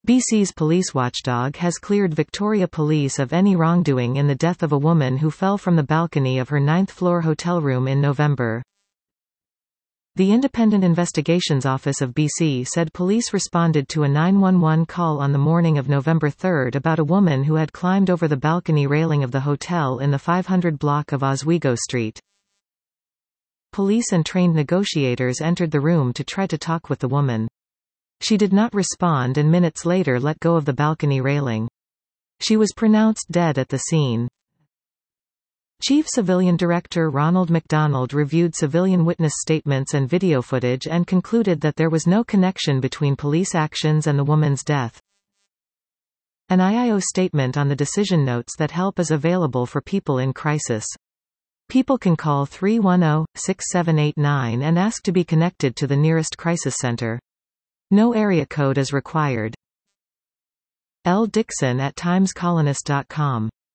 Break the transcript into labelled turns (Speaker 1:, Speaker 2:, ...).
Speaker 1: BC's police watchdog has cleared Victoria Police of any wrongdoing in the death of a woman who fell from the balcony of her ninth-floor hotel room in November. The Independent Investigations Office of BC said police responded to a 911 call on the morning of November 3 about a woman who had climbed over the balcony railing of the hotel in the 500 block of Oswego Street. Police and trained negotiators entered the room to try to talk with the woman. She did not respond and minutes later let go of the balcony railing. She was pronounced dead at the scene. Chief Civilian Director Ronald McDonald reviewed civilian witness statements and video footage and concluded that there was no connection between police actions and the woman's death. An IIO statement on the decision notes that help is available for people in crisis. People can call 310-6789 and ask to be connected to the nearest crisis center. No area code is required. L. Dixon at timescolonist.com